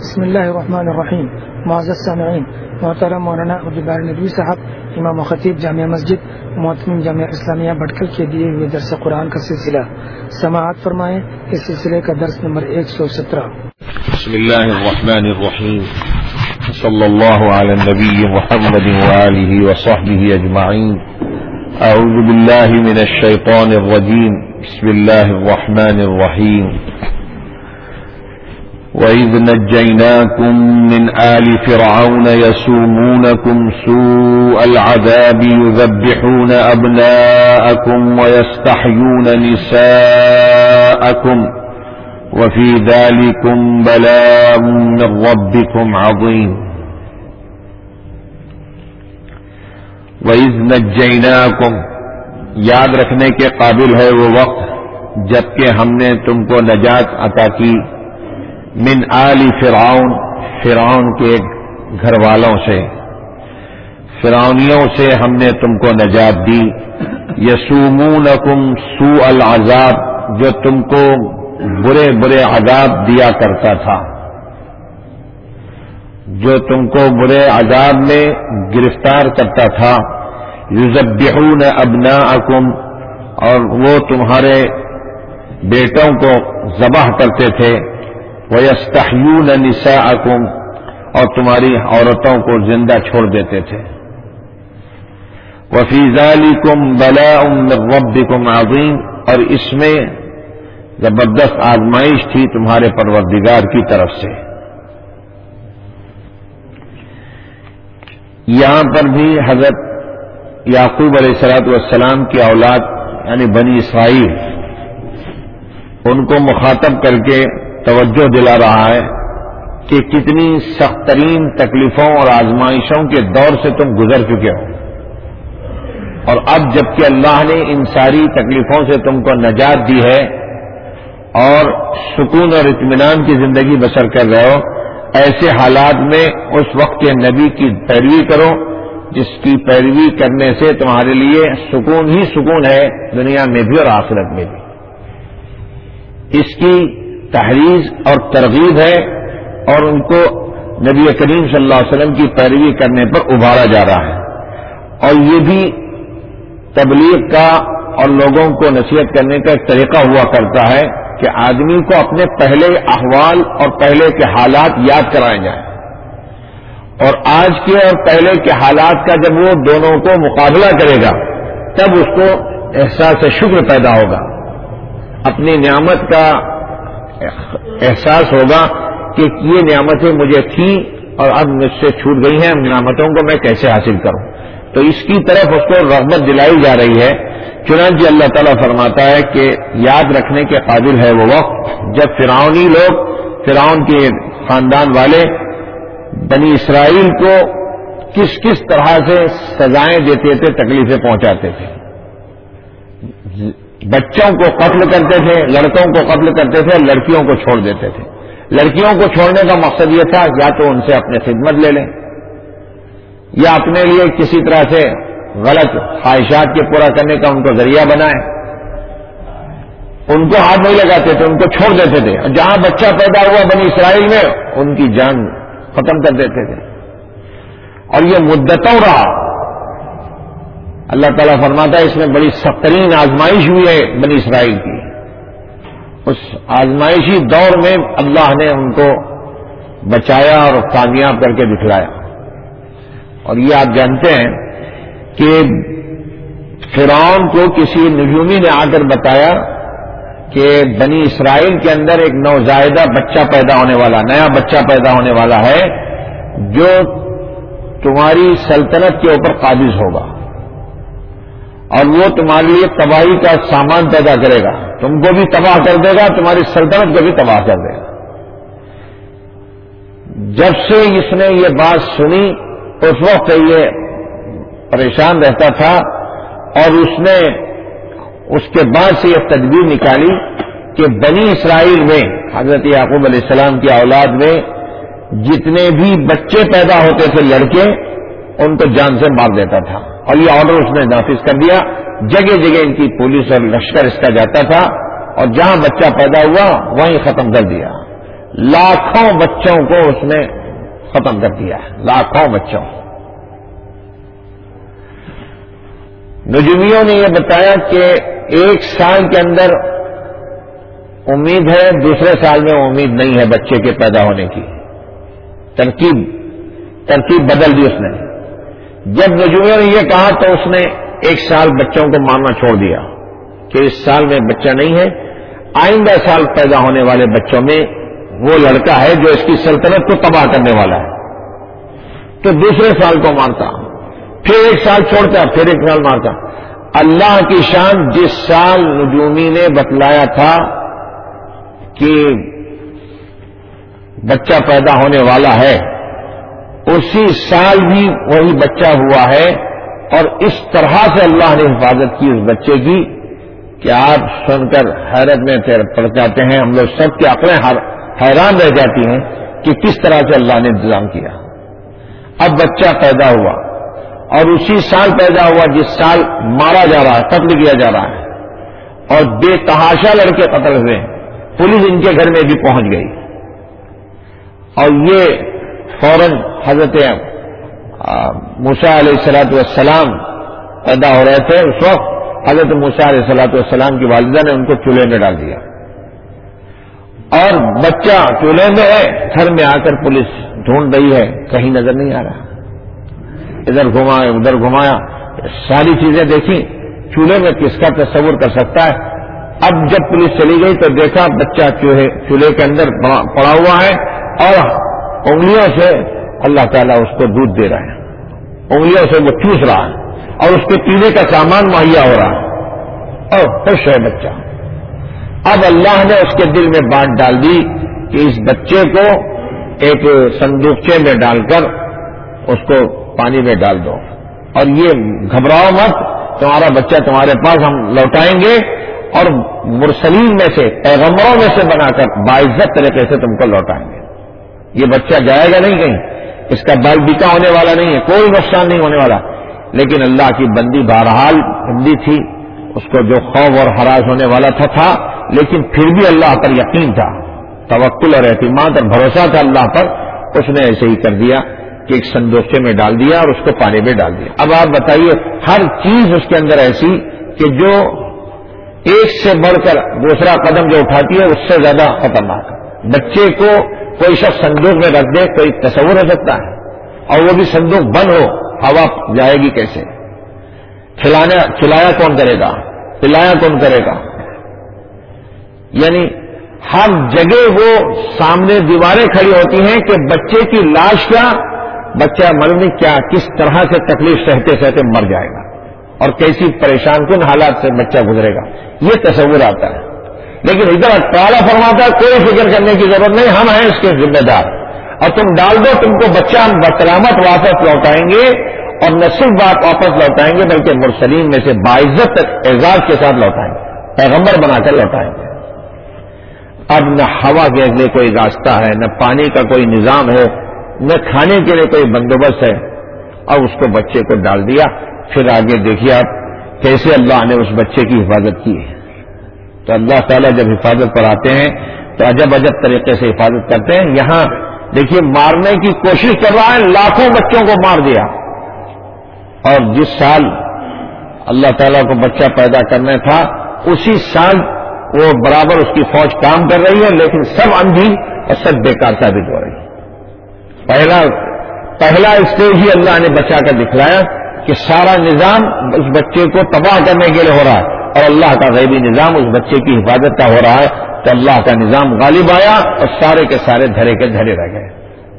بسم اللہ الرحمن الرحیم. معزز سامعین، محترم مولانا عبدالباری ندوی صاحب امام و خطیب جامعہ مسجد محتمین جامعہ اسلامیہ بھٹکل کے دیے ہوئے درس قرآن کا سلسلہ سماعت فرمائیں. اس سلسلے کا درس نمبر 117. بسم اللہ الرحمن الرحیم. صلی اللہ علی النبی محمد وآلہ وصحبہ اجمعین. اعوذ باللہ من الشیطان الرجیم. بسم اللہ الرحمن الرحیم. وَإِذْ نَجَّيْنَاكُمْ مِنْ آلِ فِرْعَوْنَ يَسُومُونَكُمْ سُوءَ الْعَذَابِ يُذَبِّحُونَ أَبْنَاءَكُمْ وَيَسْتَحْيُونَ نِسَاءَكُمْ وَفِي ذَلِكُمْ بَلَاءٌ مِّن رَّبِّكُمْ عَظِيمٌ. وَإِذْ نَجَّيْنَاكُمْ، یاد رکھنے کے قابل ہے وہ وقت جبکہ ہم نے تم کو نجات عطا کی من آل فرعون، فرعون کے گھر والوں سے، فرعونیوں سے ہم نے تم کو نجات دی. یسومونکم سوء العذاب، جو تم کو برے برے عذاب دیا کرتا تھا، جو تم کو برے عذاب میں گرفتار کرتا تھا. یذبحون ابناءکم، اور وہ تمہارے بیٹوں کو ذبح کرتے تھے. وَيَسْتَحْيُونَ نِسَاءَكُمْ، اور تمہاری عورتوں کو زندہ چھوڑ دیتے تھے. وَفِي ذَلِكُمْ بَلَاءٌ مِّن رَّبِّكُمْ عَظِيمٌ، اور اس میں زبردست آزمائش تھی تمہارے پروردگار کی طرف سے. یہاں پر بھی حضرت یعقوب علیہ السلام کی اولاد یعنی بنی اسرائیل، ان کو مخاطب کر کے توجہ دلا رہا ہے کہ کتنی سخت ترین تکلیفوں اور آزمائشوں کے دور سے تم گزر چکے ہو، اور اب جبکہ اللہ نے ان ساری تکلیفوں سے تم کو نجات دی ہے اور سکون اور اطمینان کی زندگی بسر کر رہے ہو، ایسے حالات میں اس وقت کے نبی کی پیروی کرو جس کی پیروی کرنے سے تمہارے لیے سکون ہی سکون ہے، دنیا میں بھی اور آخرت میں بھی. اس کی تحریض اور ترغیب ہے، اور ان کو نبی کریم صلی اللہ علیہ وسلم کی پیروی کرنے پر ابھارا جا رہا ہے. اور یہ بھی تبلیغ کا اور لوگوں کو نصیحت کرنے کا ایک طریقہ ہوا کرتا ہے کہ آدمی کو اپنے پہلے احوال اور پہلے کے حالات یاد کرائے جائیں، اور آج کے اور پہلے کے حالات کا جب وہ دونوں کو مقابلہ کرے گا تب اس کو احساس شکر پیدا ہوگا، اپنی نعمت کا احساس ہوگا کہ یہ نعمتیں مجھے تھیں اور اب مجھ سے چھوٹ گئی ہیں، نعمتوں کو میں کیسے حاصل کروں. تو اس کی طرف اس کو رغبت دلائی جا رہی ہے. چنانچہ اللہ تعالیٰ فرماتا ہے کہ یاد رکھنے کے قابل ہے وہ وقت جب فرعونی لوگ، فرعون کے خاندان والے بنی اسرائیل کو کس کس طرح سے سزائیں دیتے تھے، تکلیفیں پہنچاتے تھے. بچوں کو قتل کرتے تھے، لڑکوں کو قتل کرتے تھے، لڑکیوں کو چھوڑ دیتے تھے. لڑکیوں کو چھوڑنے کا مقصد یہ تھا یا تو ان سے اپنے خدمت لے لیں یا اپنے لیے کسی طرح سے غلط خواہشات کے پورا کرنے کا ان کو ذریعہ بنائیں. ان کو ہاتھ نہیں لگاتے تھے، ان کو چھوڑ دیتے تھے. جہاں بچہ پیدا ہوا بنی اسرائیل میں ان کی جان ختم کر دیتے تھے، اور یہ مدتوں رہا. اللہ تعالیٰ فرماتا ہے اس میں بڑی سخت ترین آزمائش ہوئی ہے بنی اسرائیل کی. اس آزمائشی دور میں اللہ نے ان کو بچایا اور کامیاب کر کے دکھلایا. اور یہ آپ جانتے ہیں کہ فرعون کو کسی نجومی نے آ کر بتایا کہ بنی اسرائیل کے اندر ایک نوزائیدہ بچہ پیدا ہونے والا، نیا بچہ پیدا ہونے والا ہے جو تمہاری سلطنت کے اوپر قابض ہوگا، اور وہ تمہارے لیے تباہی کا سامان پیدا کرے گا، تم کو بھی تباہ کر دے گا، تمہاری سلطنت کو بھی تباہ کر دے گا. جب سے اس نے یہ بات سنی اس وقت یہ پریشان رہتا تھا، اور اس نے اس کے بعد سے یہ تدبیر نکالی کہ بنی اسرائیل میں حضرت یعقوب علیہ السلام کی اولاد میں جتنے بھی بچے پیدا ہوتے تھے لڑکے، ان کو جان سے مار دیتا تھا. اور یہ آرڈر اس نے نافذ کر دیا. جگہ جگہ ان کی پولیس اور لشکر اس کا جاتا تھا، اور جہاں بچہ پیدا ہوا وہیں ختم کر دیا. لاکھوں بچوں کو اس نے ختم کر دیا ہے، لاکھوں بچوں۔ نجومیوں نے یہ بتایا کہ 1 سال کے اندر امید ہے، دوسرے سال میں امید نہیں ہے بچے کے پیدا ہونے کی۔ ترکیب بدل دی اس نے۔ جب نجومیوں نے یہ کہا تو اس نے 1 سال بچوں کو مارنا چھوڑ دیا کہ اس سال میں بچہ نہیں ہے، آئندہ سال پیدا ہونے والے بچوں میں وہ لڑکا ہے جو اس کی سلطنت کو تباہ کرنے والا ہے، تو دوسرے سال کو مارتا، پھر 1 سال چھوڑتا، پھر 1 سال مارتا۔ اللہ کی شان، جس سال نجومی نے بتلایا تھا کہ بچہ پیدا ہونے والا ہے، اسی سال بھی وہی بچہ ہوا ہے، اور اس طرح سے اللہ نے حفاظت کی اس بچے کی کہ آپ سن کر حیرت میں پڑ جاتے ہیں، ہم لوگ سب کی عقلیں حیران رہ جاتی ہیں کہ کس طرح سے اللہ نے انتظام کیا۔ اب بچہ پیدا ہوا، اور اسی سال پیدا ہوا جس سال مارا جا رہا ہے، قتل کیا جا رہا ہے، اور بے تحاشا لڑکے قتل ہوئے، پولیس ان کے گھر میں بھی پہنچ گئی، اور یہ فوراً حضرت موسیٰ علیہ السلام پیدا ہو رہے تھے، اس وقت حضرت موسیٰ علیہ السلام کی والدہ نے ان کو چولہے میں ڈال دیا، اور بچہ چولہے میں ہے، گھر میں آ کر پولیس ڈھونڈ رہی ہے، کہیں نظر نہیں آ رہا، ادھر گھمایا ادھر گھمایا، ساری چیزیں دیکھی، چولہے میں کس کا تصور کر سکتا ہے۔ اب جب پولیس چلی گئی تو دیکھا بچہ چولہے کے اندر پڑا ہوا ہے، اور انگلیوں سے اللہ تعالیٰ اس کو دودھ دے رہا ہے، انگلیوں سے وہ چوس رہا ہے، اور اس کے پینے کا سامان مہیا ہو رہا ہے، اور خوش ہے بچہ۔ اب اللہ نے اس کے دل میں بات ڈال دی کہ اس بچے کو ایک صندوقچے میں ڈال کر اس کو پانی میں ڈال دو، اور یہ گھبراؤ مت، تمہارا بچہ تمہارے پاس ہم لوٹائیں گے، اور مرسلین میں سے، پیغمبروں میں سے بنا کر باعزت طریقے سے تم کو لوٹائیں گے۔ یہ بچہ جائے گا نہیں کہیں، اس کا بال بیکا ہونے والا نہیں ہے، کوئی نقصان نہیں ہونے والا۔ لیکن اللہ کی بندی بہرحال بندی تھی، اس کو جو خوف اور ہراس ہونے والا تھا، لیکن پھر بھی اللہ پر یقین تھا، توکل اور اعتماد اور بھروسہ تھا اللہ پر، اس نے ایسے ہی کر دیا کہ ایک صندوقچے میں ڈال دیا اور اس کو پانی میں ڈال دیا۔ اب آپ بتائیے، ہر چیز اس کے اندر ایسی کہ جو ایک سے بڑھ کر دوسرا قدم جو اٹھاتی ہے اس سے زیادہ خطرناک۔ بچے کو کوئی شخص صندوق میں رکھ دے، کوئی تصور ہو سکتا ہے، اور وہ بھی صندوق بند ہو، ہوا جائے گی کیسے؟ کھلایا کون کرے گا، پلایا کون کرے گا؟ یعنی ہر جگہ وہ سامنے دیواریں کھڑی ہوتی ہیں کہ بچے کی لاش کا، بچہ مرنے کیا، کس طرح سے تکلیف سہتے سہتے مر جائے گا، اور کیسی پریشان کن حالات سے بچہ گزرے گا، یہ تصور آتا ہے۔ لیکن ادھر تعالیٰ فرماتا ہے کوئی فکر کرنے کی ضرورت نہیں، ہم ہیں اس کے ذمہ دار، اور تم ڈال دو، تم کو بچہ ہم بسلامت واپس لوٹائیں گے، اور نہ صرف واپس لوٹائیں گے بلکہ مرسلین میں سے باعزت اعزاز کے ساتھ لوٹائیں گے، پیغمبر بنا کر لوٹائیں گے۔ اب نہ ہوا کے لیے کوئی راستہ ہے، نہ پانی کا کوئی نظام ہے، نہ کھانے کے لیے کوئی بندوبست ہے، اور اس کو بچے کو ڈال دیا۔ پھر آگے دیکھیے آپ کیسے اللہ نے اس بچے کی حفاظت کی ہے۔ تو اللہ تعالیٰ جب حفاظت پر آتے ہیں تو عجب عجب طریقے سے حفاظت کرتے ہیں۔ یہاں دیکھیے مارنے کی کوشش کر رہا ہے، لاکھوں بچوں کو مار دیا، اور جس سال اللہ تعالیٰ کو بچہ پیدا کرنا تھا اسی سال وہ برابر اس کی فوج کام کر رہی ہے، لیکن سب اندھی اور سب بیکار ثابت ہو رہی ہے۔ پہلا اسٹیج ہی اللہ نے بچا کر دکھلایا کہ سارا نظام اس بچے کو تباہ کرنے کے لیے ہو رہا ہے، اور اللہ کا غیبی نظام اس بچے کی حفاظت کا ہو رہا ہے، تو اللہ کا نظام غالب آیا اور سارے کے سارے دھرے کے دھرے رہ گئے۔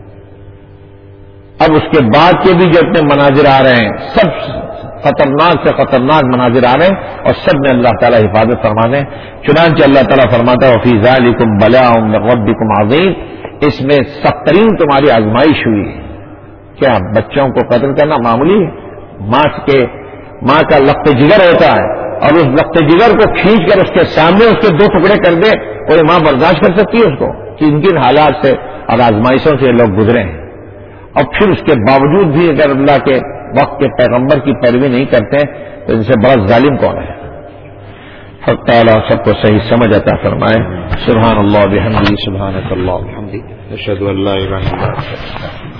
اب اس کے بعد کے بھی جو اتنے مناظر آ رہے ہیں، سب خطرناک سے خطرناک مناظر آ رہے ہیں، اور سب میں اللہ تعالیٰ حفاظت فرمانے۔ چنانچہ اللہ تعالیٰ فرماتا ہے وَفِي ذَلِكُمْ بَلَاءٌ مِّن رَّبِّكُمْ عَظِيمٌ، اس میں سخت ترین تمہاری آزمائش ہوئی ہے۔ کیا بچوں کو قتل کرنا معمولی ہے؟ ماں کا لخت جگر ہوتا ہے، اور اس لخت جگر کو کھینچ کر اس کے سامنے اس کے 2 ٹکڑے کر دے، اور ماں برداشت کر سکتی ہے اس کو؟ کن کن حالات سے اور آزمائشوں سے لوگ گزرے ہیں، اور پھر اس کے باوجود بھی اگر اللہ کے وقت کے پیغمبر کی پیروی نہیں کرتے تو ان سے بڑا ظالم کون ہے؟ حق تعالیٰ سب کو صحیح سمجھ عطا فرمائے. سبحان اللہ بحمدہ سبحانک اللہ بحمدک نشہد ان لا الہ الا انت.